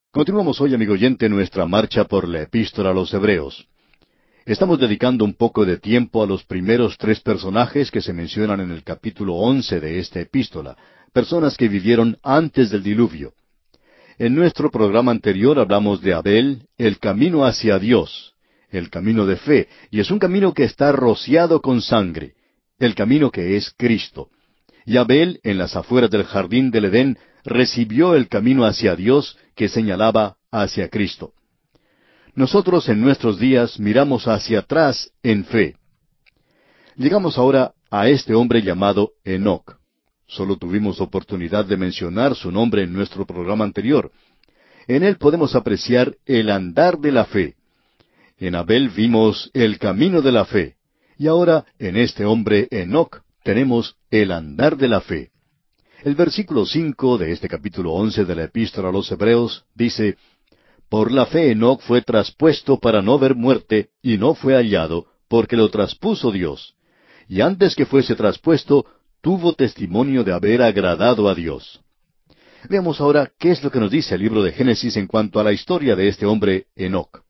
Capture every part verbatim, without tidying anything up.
Continuamos hoy, amigo oyente, nuestra marcha por la Epístola a los Hebreos. Estamos dedicando un poco de tiempo a los primeros tres personajes que se mencionan en el capítulo once de esta epístola, personas que vivieron antes del diluvio. En nuestro programa anterior hablamos de Abel, el camino hacia Dios, el camino de fe, y es un camino que está rociado con sangre, el camino que es Cristo. Y Abel, en las afueras del jardín del Edén, recibió el camino hacia Dios que señalaba hacia Cristo. Nosotros en nuestros días miramos hacia atrás en fe. Llegamos ahora a este hombre llamado Enoc. Solo tuvimos oportunidad de mencionar su nombre en nuestro programa anterior. En él podemos apreciar el andar de la fe. En Abel vimos el camino de la fe. Y ahora, en este hombre Enoc, tenemos el andar de la fe. El versículo cinco de este capítulo once de la Epístola a los Hebreos dice: Por la fe Enoc fue traspuesto para no ver muerte, y no fue hallado, porque lo traspuso Dios. Y antes que fuese traspuesto, tuvo testimonio de haber agradado a Dios. Veamos ahora qué es lo que nos dice el libro de Génesis en cuanto a la historia de este hombre Enoc.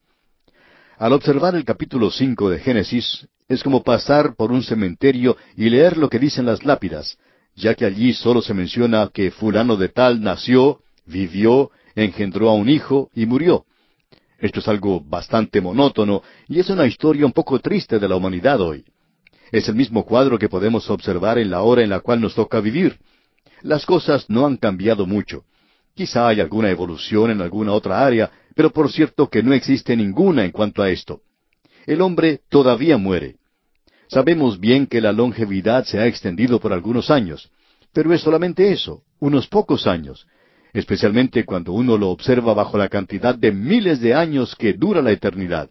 Al observar el capítulo cinco de Génesis, es como pasar por un cementerio y leer lo que dicen las lápidas, ya que allí solo se menciona que fulano de tal nació, vivió, engendró a un hijo y murió. Esto es algo bastante monótono y es una historia un poco triste de la humanidad hoy. Es el mismo cuadro que podemos observar en la hora en la cual nos toca vivir. Las cosas no han cambiado mucho. Quizá hay alguna evolución en alguna otra área, pero por cierto que no existe ninguna en cuanto a esto. El hombre todavía muere. Sabemos bien que la longevidad se ha extendido por algunos años, pero es solamente eso, unos pocos años, especialmente cuando uno lo observa bajo la cantidad de miles de años que dura la eternidad.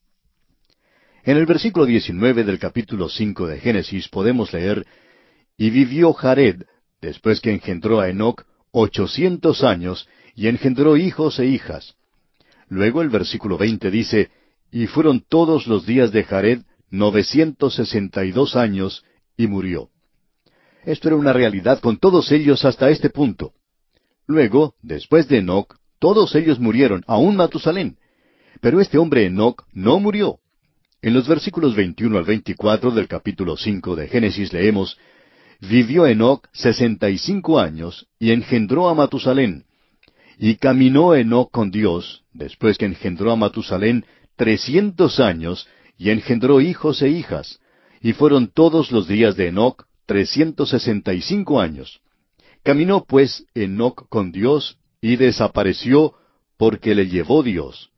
En el versículo diecinueve del capítulo cinco de Génesis podemos leer: Y vivió Jared, después que engendró a Enoc, ochocientos años, y engendró hijos e hijas. Luego el versículo veinte dice: Y fueron todos los días de Jared novecientos sesenta y dos años, y murió. Esto era una realidad con todos ellos hasta este punto. Luego, después de Enoc, todos ellos murieron, aun Matusalén. Pero este hombre Enoc no murió. En los versículos veintiuno al veinticuatro del capítulo cinco de Génesis leemos: Vivió Enoc sesenta y cinco años, y engendró a Matusalén. Y caminó Enoc con Dios, después que engendró a Matusalén, trescientos años, y engendró hijos e hijas. Y fueron todos los días de Enoc trescientos sesenta y cinco años. Caminó pues Enoc con Dios, y desapareció, porque le llevó Dios.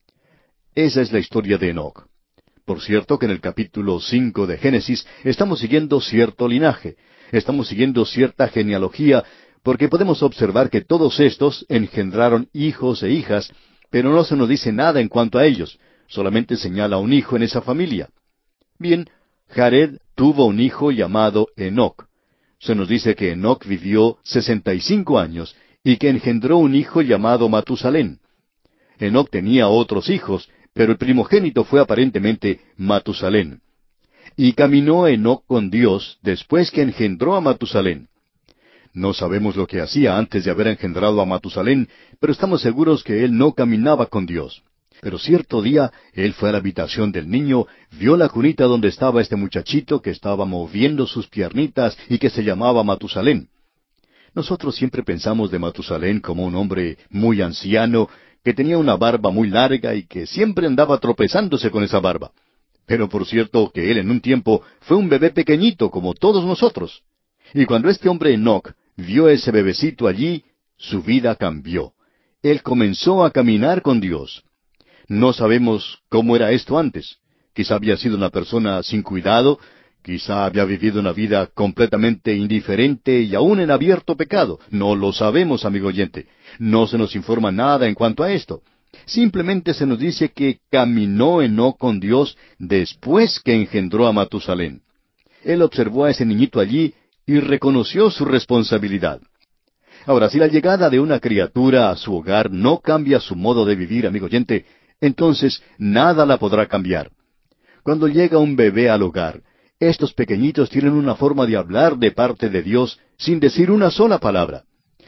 Esa es la historia de Enoc. Por cierto que en el capítulo cinco de Génesis estamos siguiendo cierto linaje, estamos siguiendo cierta genealogía, porque podemos observar que todos estos engendraron hijos e hijas, pero no se nos dice nada en cuanto a ellos, solamente señala un hijo en esa familia. Bien, Jared tuvo un hijo llamado Enoc. Se nos dice que Enoc vivió sesenta y cinco años, y que engendró un hijo llamado Matusalén. Enoc tenía otros hijos, pero el primogénito fue aparentemente Matusalén. Y caminó Enoc con Dios después que engendró a Matusalén. No sabemos lo que hacía antes de haber engendrado a Matusalén, pero estamos seguros que él no caminaba con Dios. Pero cierto día, él fue a la habitación del niño, vio la cunita donde estaba este muchachito que estaba moviendo sus piernitas y que se llamaba Matusalén. Nosotros siempre pensamos de Matusalén como un hombre muy anciano, que tenía una barba muy larga y que siempre andaba tropezándose con esa barba. Pero por cierto que él en un tiempo fue un bebé pequeñito como todos nosotros. Y cuando este hombre Enoc vio ese bebecito allí, su vida cambió. Él comenzó a caminar con Dios. No sabemos cómo era esto antes. Quizá había sido una persona sin cuidado, quizá había vivido una vida completamente indiferente y aún en abierto pecado. No lo sabemos, amigo oyente. No se nos informa nada en cuanto a esto. Simplemente se nos dice que caminó Enoc con Dios después que engendró a Matusalén. Él observó a ese niñito allí y reconoció su responsabilidad. Ahora, si la llegada de una criatura a su hogar no cambia su modo de vivir, amigo oyente, entonces nada la podrá cambiar. Cuando llega un bebé al hogar, estos pequeñitos tienen una forma de hablar de parte de Dios sin decir una sola palabra.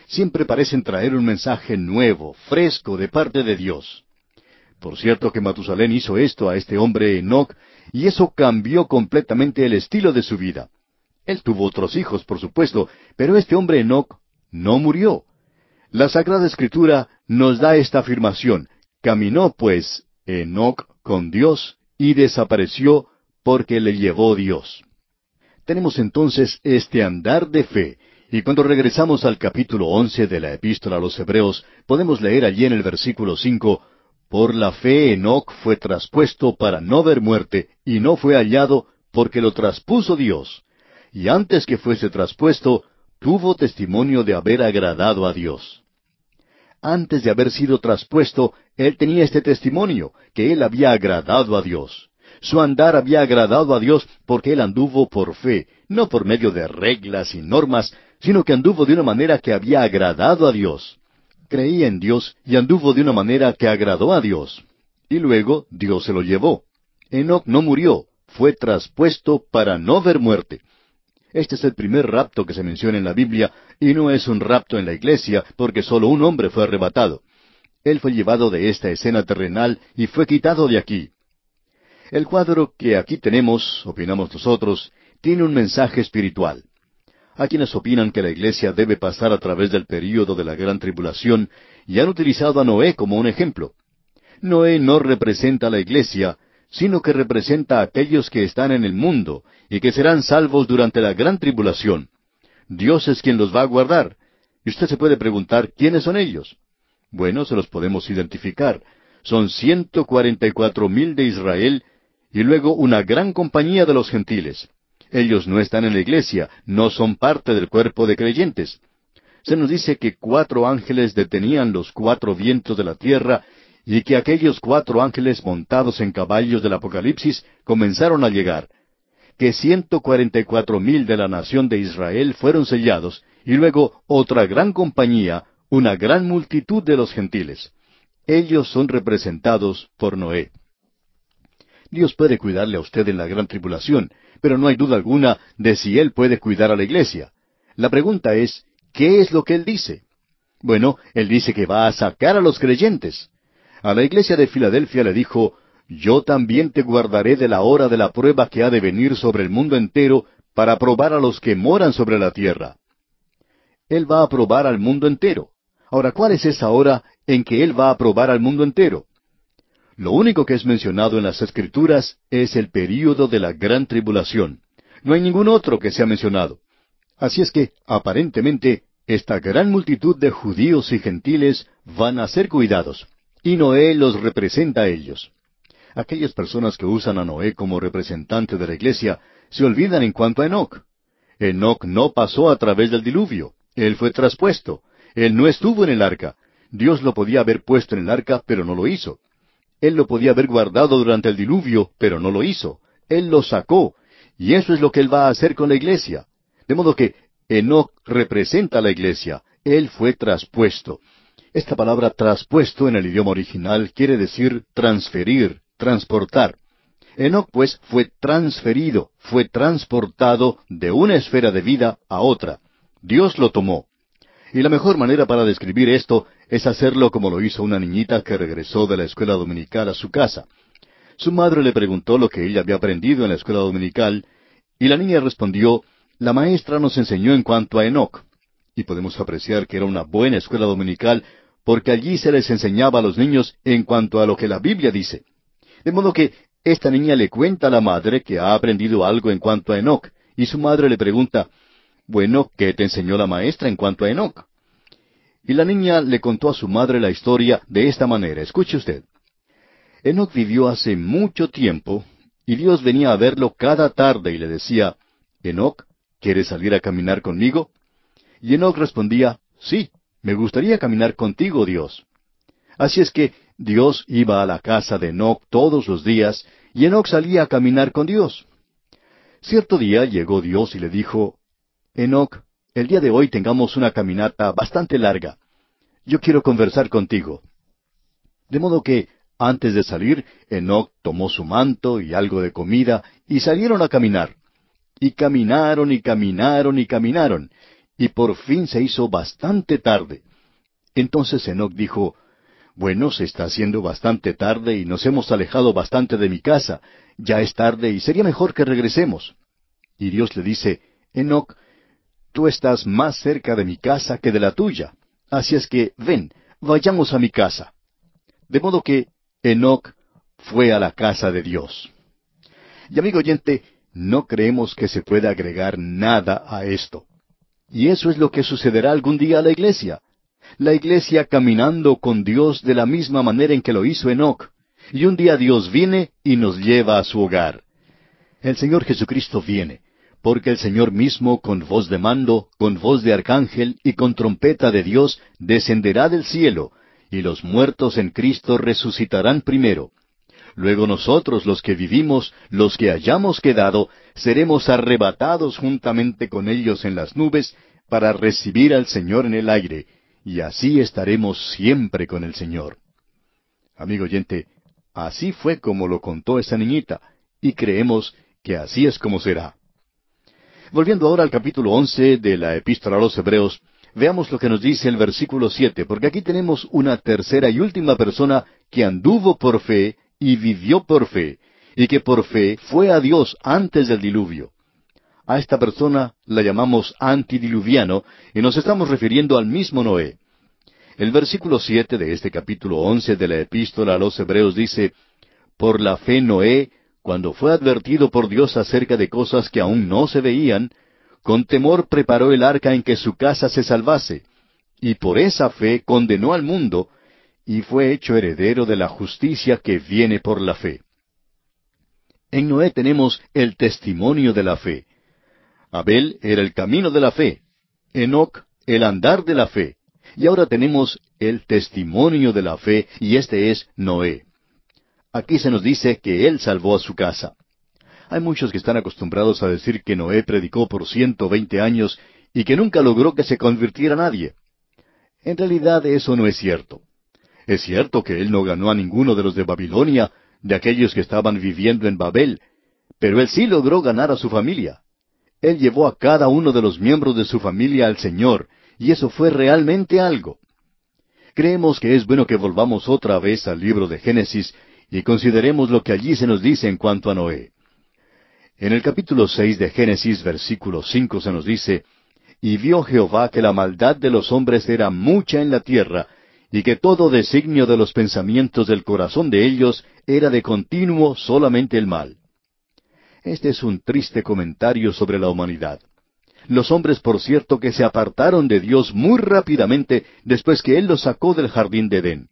siempre parecen traer un mensaje nuevo, fresco, de parte de Dios. Por cierto que Matusalén hizo esto a este hombre Enoc, y eso cambió completamente el estilo de su vida. Él tuvo otros hijos, por supuesto, pero este hombre Enoc no murió. La Sagrada Escritura nos da esta afirmación: caminó pues Enoc con Dios y desapareció porque le llevó Dios. Tenemos entonces este andar de fe, y cuando regresamos al capítulo once de la Epístola a los Hebreos, podemos leer allí en el versículo cinco: por la fe Enoc fue traspuesto para no ver muerte, y no fue hallado porque lo traspuso Dios. Y antes que fuese traspuesto, tuvo testimonio de haber agradado a Dios. Antes de haber sido traspuesto, él tenía este testimonio, que él había agradado a Dios. Su andar había agradado a Dios porque él anduvo por fe, no por medio de reglas y normas, sino que anduvo de una manera que había agradado a Dios. Creía en Dios y anduvo de una manera que agradó a Dios. Y luego Dios se lo llevó. Enoc no murió, fue traspuesto para no ver muerte. Este es el primer rapto que se menciona en la Biblia, y no es un rapto en la iglesia, porque solo un hombre fue arrebatado. Él fue llevado de esta escena terrenal y fue quitado de aquí. El cuadro que aquí tenemos, opinamos nosotros, tiene un mensaje espiritual. Hay quienes opinan que la iglesia debe pasar a través del período de la gran tribulación, y han utilizado a Noé como un ejemplo. Noé no representa a la iglesia, sino que representa a aquellos que están en el mundo, y que serán salvos durante la gran tribulación. Dios es quien los va a guardar. Y usted se puede preguntar, ¿quiénes son ellos? Bueno, se los podemos identificar. Son ciento cuarenta y cuatro mil de Israel, y luego una gran compañía de los gentiles. Ellos no están en la iglesia, no son parte del cuerpo de creyentes. Se nos dice que cuatro ángeles detenían los cuatro vientos de la tierra, y que aquellos cuatro ángeles montados en caballos del Apocalipsis comenzaron a llegar. Que ciento cuarenta y cuatro mil de la nación de Israel fueron sellados, y luego otra gran compañía, una gran multitud de los gentiles. Ellos son representados por Noé. Dios puede cuidarle a usted en la gran tribulación, pero no hay duda alguna de si Él puede cuidar a la iglesia. La pregunta es, ¿qué es lo que Él dice? Bueno, Él dice que va a sacar a los creyentes. A la iglesia de Filadelfia le dijo, yo también te guardaré de la hora de la prueba que ha de venir sobre el mundo entero para probar a los que moran sobre la tierra. Él va a probar al mundo entero. Ahora, ¿cuál es esa hora en que Él va a probar al mundo entero? Lo único que es mencionado en las Escrituras es el período de la gran tribulación. No hay ningún otro que sea mencionado. Así es que, aparentemente, esta gran multitud de judíos y gentiles van a ser cuidados, y Noé los representa a ellos. Aquellas personas que usan a Noé como representante de la iglesia se olvidan en cuanto a Enoc. Enoc no pasó a través del diluvio. Él fue traspuesto. Él no estuvo en el arca. Dios lo podía haber puesto en el arca, pero no lo hizo. Él lo podía haber guardado durante el diluvio, pero no lo hizo. Él lo sacó. Y eso es lo que Él va a hacer con la iglesia. De modo que Enoc representa a la iglesia. Él fue traspuesto. Esta palabra traspuesto en el idioma original quiere decir transferir, transportar. Enoc, pues, fue transferido, fue transportado de una esfera de vida a otra. Dios lo tomó. Y la mejor manera para describir esto es hacerlo como lo hizo una niñita que regresó de la escuela dominical a su casa. Su madre le preguntó lo que ella había aprendido en la escuela dominical, y la niña respondió, la maestra nos enseñó en cuanto a Enoc. Y podemos apreciar que era una buena escuela dominical, porque allí se les enseñaba a los niños en cuanto a lo que la Biblia dice. De modo que esta niña le cuenta a la madre que ha aprendido algo en cuanto a Enoc, y su madre le pregunta, bueno, ¿qué te enseñó la maestra en cuanto a Enoc? Y la niña le contó a su madre la historia de esta manera. Escuche usted. Enoc vivió hace mucho tiempo, y Dios venía a verlo cada tarde y le decía, Enoc, ¿quieres salir a caminar conmigo? Y Enoc respondía, sí, me gustaría caminar contigo, Dios. Así es que Dios iba a la casa de Enoc todos los días, y Enoc salía a caminar con Dios. Cierto día llegó Dios y le dijo, Enoc, el día de hoy tengamos una caminata bastante larga. Yo quiero conversar contigo. De modo que, antes de salir, Enoc tomó su manto y algo de comida, y salieron a caminar. Y caminaron y caminaron y caminaron. y por fin se hizo bastante tarde. Entonces Enoc dijo, bueno, se está haciendo bastante tarde y nos hemos alejado bastante de mi casa. Ya es tarde y sería mejor que regresemos. Y Dios le dice, Enoc, tú estás más cerca de mi casa que de la tuya. Así es que, ven, vayamos a mi casa. De modo que Enoc fue a la casa de Dios. Y amigo oyente, no creemos que se pueda agregar nada a esto. Y eso es lo que sucederá algún día a la iglesia. La iglesia caminando con Dios de la misma manera en que lo hizo Enoc. Y un día Dios viene y nos lleva a su hogar. El Señor Jesucristo viene, porque el Señor mismo con voz de mando, con voz de arcángel y con trompeta de Dios descenderá del cielo, y los muertos en Cristo resucitarán primero. Luego nosotros, los que vivimos, los que hayamos quedado, seremos arrebatados juntamente con ellos en las nubes para recibir al Señor en el aire, y así estaremos siempre con el Señor. Amigo oyente, así fue como lo contó esa niñita, y creemos que así es como será. Volviendo ahora al capítulo once de la Epístola a los Hebreos, veamos lo que nos dice el versículo siete, porque aquí tenemos una tercera y última persona que anduvo por fe y vivió por fe, y que por fe fue a Dios antes del diluvio. A esta persona la llamamos antidiluviano, y nos estamos refiriendo al mismo Noé. El versículo siete de este capítulo once de la Epístola a los Hebreos dice, por la fe Noé, cuando fue advertido por Dios acerca de cosas que aún no se veían, con temor preparó el arca en que su casa se salvase, y por esa fe condenó al mundo, y fue hecho heredero de la justicia que viene por la fe. En Noé tenemos el testimonio de la fe. Abel era el camino de la fe, Enoc el andar de la fe, y ahora tenemos el testimonio de la fe, y este es Noé. Aquí se nos dice que él salvó a su casa. Hay muchos que están acostumbrados a decir que Noé predicó por ciento veinte años y que nunca logró que se convirtiera nadie. En realidad eso no es cierto. Es cierto que él no ganó a ninguno de los de Babilonia, de aquellos que estaban viviendo en Babel, pero él sí logró ganar a su familia. Él llevó a cada uno de los miembros de su familia al Señor, y eso fue realmente algo. Creemos que es bueno que volvamos otra vez al libro de Génesis y consideremos lo que allí se nos dice en cuanto a Noé. En el capítulo seis de Génesis, versículo cinco, se nos dice, y vio Jehová que la maldad de los hombres era mucha en la tierra, y que todo designio de los pensamientos del corazón de ellos era de continuo solamente el mal. Este es un triste comentario sobre la humanidad. Los hombres, por cierto, que se apartaron de Dios muy rápidamente después que Él los sacó del jardín de Edén.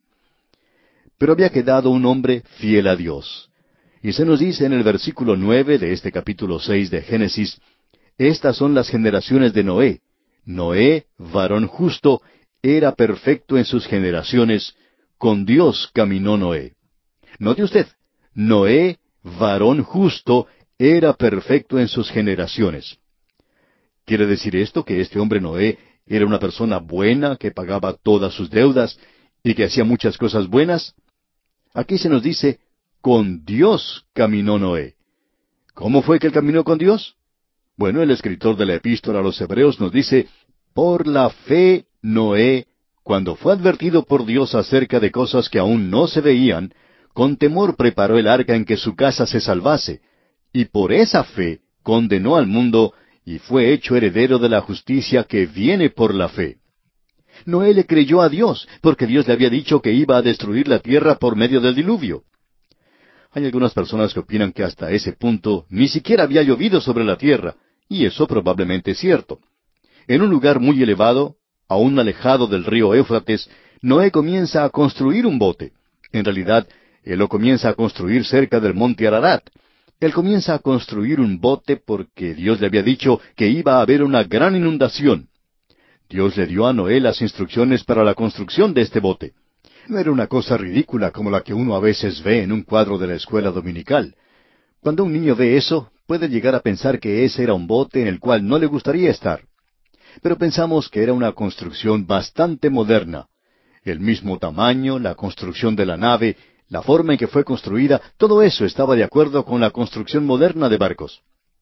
Pero había quedado un hombre fiel a Dios. Y se nos dice en el versículo nueve de este capítulo seis de Génesis, estas son las generaciones de Noé. Noé, varón justo, era perfecto en sus generaciones, con Dios caminó Noé. Note usted, Noé, varón justo, era perfecto en sus generaciones. ¿Quiere decir esto que este hombre Noé era una persona buena, que pagaba todas sus deudas y que hacía muchas cosas buenas? Aquí se nos dice, con Dios caminó Noé. ¿Cómo fue que él caminó con Dios? Bueno, el escritor de la Epístola a los Hebreos nos dice, por la fe Noé, cuando fue advertido por Dios acerca de cosas que aún no se veían, con temor preparó el arca en que su casa se salvase, y por esa fe condenó al mundo, y fue hecho heredero de la justicia que viene por la fe. Noé le creyó a Dios, porque Dios le había dicho que iba a destruir la tierra por medio del diluvio. Hay algunas personas que opinan que hasta ese punto ni siquiera había llovido sobre la tierra, y eso probablemente es cierto. En un lugar muy elevado, aún alejado del río Éufrates, Noé comienza a construir un bote. En realidad, él lo comienza a construir cerca del monte Ararat. Él comienza a construir un bote porque Dios le había dicho que iba a haber una gran inundación. Dios le dio a Noé las instrucciones para la construcción de este bote. No era una cosa ridícula como la que uno a veces ve en un cuadro de la escuela dominical. Cuando un niño ve eso, puede llegar a pensar que ese era un bote en el cual no le gustaría estar. Pero pensamos que era una construcción bastante moderna. El mismo tamaño, la construcción de la nave, la forma en que fue construida, todo eso estaba de acuerdo con la construcción moderna de barcos.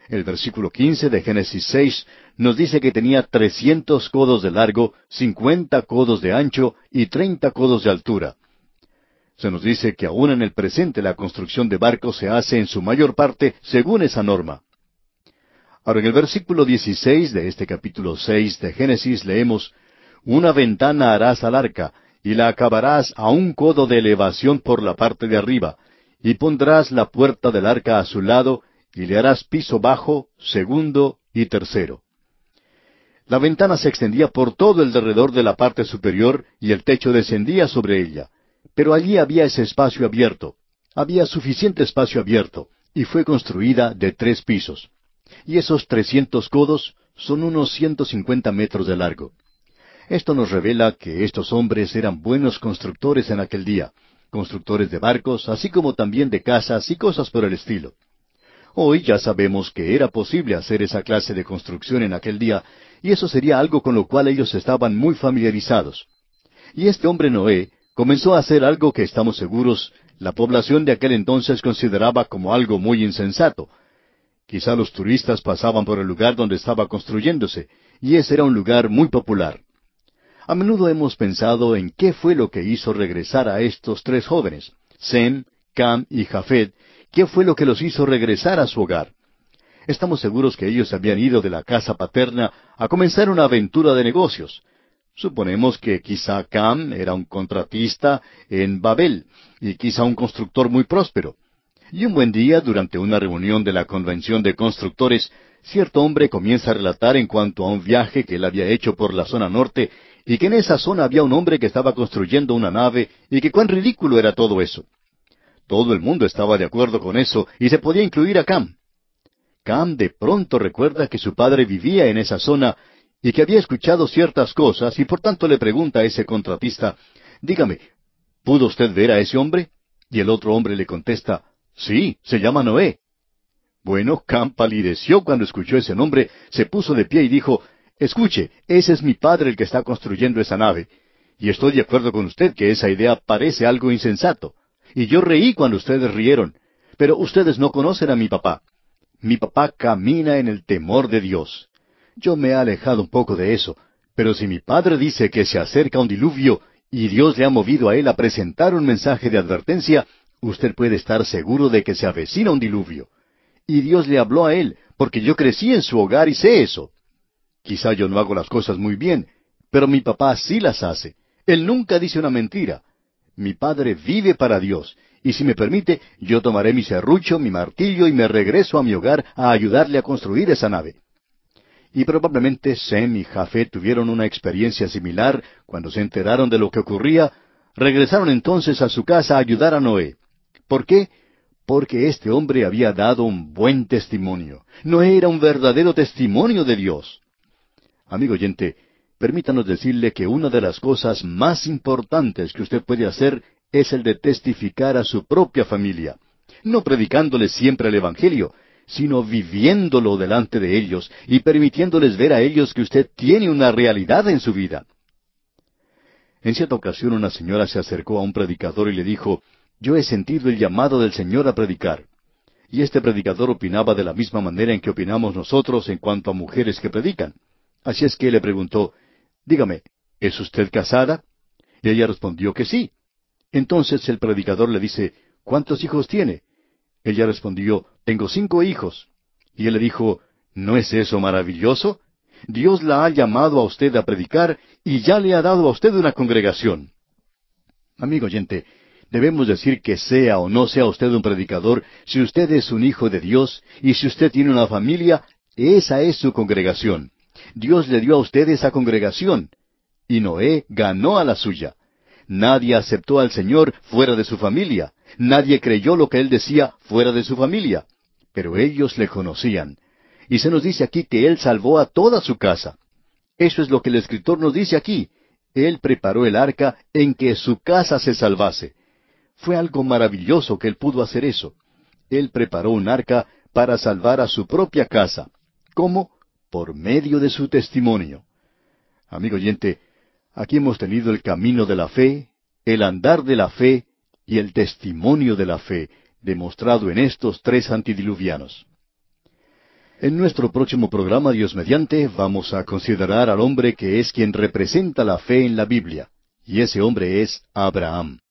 El versículo quince de Génesis seis nos dice que tenía trescientos codos de largo, cincuenta codos de ancho y treinta codos de altura. Se nos dice que aún en el presente la construcción de barcos se hace en su mayor parte según esa norma. Ahora, en el versículo dieciséis de este capítulo seis de Génesis leemos, «Una ventana harás al arca, y la acabarás a un codo de elevación por la parte de arriba, y pondrás la puerta del arca a su lado, y le harás piso bajo, segundo y tercero». La ventana se extendía por todo el derredor de la parte superior, y el techo descendía sobre ella. Pero allí había ese espacio abierto. Había suficiente espacio abierto, y fue construida de tres pisos. Y esos trescientos codos son unos ciento cincuenta metros de largo. Esto nos revela que estos hombres eran buenos constructores en aquel día, constructores de barcos, así como también de casas y cosas por el estilo. Hoy ya sabemos que era posible hacer esa clase de construcción en aquel día, y eso sería algo con lo cual ellos estaban muy familiarizados. Y este hombre Noé comenzó a hacer algo que estamos seguros la población de aquel entonces consideraba como algo muy insensato. Quizá los turistas pasaban por el lugar donde estaba construyéndose, y ese era un lugar muy popular. A menudo hemos pensado en qué fue lo que hizo regresar a estos tres jóvenes, Sem, Cam y Jafet, qué fue lo que los hizo regresar a su hogar. Estamos seguros que ellos habían ido de la casa paterna a comenzar una aventura de negocios. Suponemos que quizá Cam era un contratista en Babel, y quizá un constructor muy próspero. Y un buen día, durante una reunión de la Convención de Constructores, cierto hombre comienza a relatar en cuanto a un viaje que él había hecho por la zona norte, y que en esa zona había un hombre que estaba construyendo una nave, y que cuán ridículo era todo eso. Todo el mundo estaba de acuerdo con eso, y se podía incluir a Cam. Cam de pronto recuerda que su padre vivía en esa zona, y que había escuchado ciertas cosas, y por tanto le pregunta a ese contratista, «Dígame, ¿pudo usted ver a ese hombre?» Y el otro hombre le contesta, «Sí, se llama Noé». Bueno, Cam palideció cuando escuchó ese nombre, se puso de pie y dijo, «Escuche, ese es mi padre el que está construyendo esa nave, y estoy de acuerdo con usted que esa idea parece algo insensato. Y yo reí cuando ustedes rieron, pero ustedes no conocen a mi papá. Mi papá camina en el temor de Dios. Yo me he alejado un poco de eso, pero si mi padre dice que se acerca un diluvio y Dios le ha movido a él a presentar un mensaje de advertencia, usted puede estar seguro de que se avecina un diluvio. Y Dios le habló a él, porque yo crecí en su hogar y sé eso. Quizá yo no hago las cosas muy bien, pero mi papá sí las hace. Él nunca dice una mentira. Mi padre vive para Dios, y si me permite, yo tomaré mi serrucho, mi martillo y me regreso a mi hogar a ayudarle a construir esa nave. Y probablemente Sem y Jafet tuvieron una experiencia similar cuando se enteraron de lo que ocurría. Regresaron entonces a su casa a ayudar a Noé. ¿Por qué? Porque este hombre había dado un buen testimonio. Noé era un verdadero testimonio de Dios. Amigo oyente, permítanos decirle que una de las cosas más importantes que usted puede hacer es el de testificar a su propia familia. No predicándoles siempre el Evangelio, sino viviéndolo delante de ellos y permitiéndoles ver a ellos que usted tiene una realidad en su vida. En cierta ocasión una señora se acercó a un predicador y le dijo, «Yo he sentido el llamado del Señor a predicar». Y este predicador opinaba de la misma manera en que opinamos nosotros en cuanto a mujeres que predican. Así es que le preguntó, «Dígame, ¿es usted casada?» Y ella respondió que sí. Entonces el predicador le dice, «¿Cuántos hijos tiene?» Ella respondió, «Tengo cinco hijos». Y él le dijo, «¿No es eso maravilloso? Dios la ha llamado a usted a predicar y ya le ha dado a usted una congregación». Amigo oyente, debemos decir que sea o no sea usted un predicador, si usted es un hijo de Dios y si usted tiene una familia, esa es su congregación. Dios le dio a usted esa congregación. Y Noé ganó a la suya. Nadie aceptó al Señor fuera de su familia. Nadie creyó lo que Él decía fuera de su familia. Pero ellos le conocían. Y se nos dice aquí que Él salvó a toda su casa. Eso es lo que el escritor nos dice aquí. Él preparó el arca en que su casa se salvase. Fue algo maravilloso que Él pudo hacer eso. Él preparó un arca para salvar a su propia casa. ¿Cómo? Por medio de su testimonio. Amigo oyente, aquí hemos tenido el camino de la fe, el andar de la fe y el testimonio de la fe, demostrado en estos tres antidiluvianos. En nuestro próximo programa, Dios mediante, vamos a considerar al hombre que es quien representa la fe en la Biblia. Y ese hombre es Abraham.